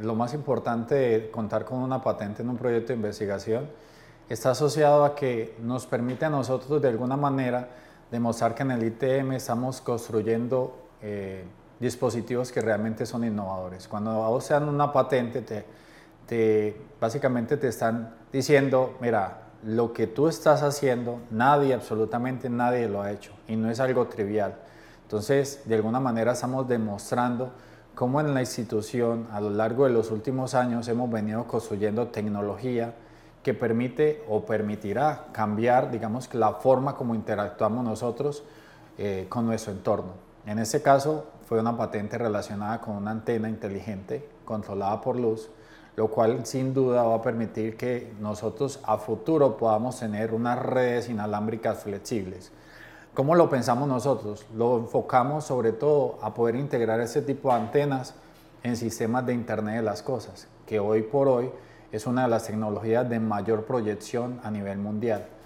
lo más importante de contar con una patente en un proyecto de investigación está asociado a que nos permite a nosotros de alguna manera demostrar que en el ITM estamos construyendo dispositivos que realmente son innovadores. Cuando vos te dan una patente, básicamente te están diciendo, mira, lo que tú estás haciendo, nadie, absolutamente nadie lo ha hecho y no es algo trivial. Entonces, de alguna manera estamos demostrando cómo en la institución a lo largo de los últimos años hemos venido construyendo tecnología que permite o permitirá cambiar, digamos, la forma como interactuamos nosotros con nuestro entorno. En este caso fue una patente relacionada con una antena inteligente controlada por luz, lo cual sin duda va a permitir que nosotros a futuro podamos tener unas redes inalámbricas flexibles. ¿Cómo lo pensamos nosotros? Lo enfocamos sobre todo a poder integrar ese tipo de antenas en sistemas de Internet de las Cosas, que hoy por hoy es una de las tecnologías de mayor proyección a nivel mundial.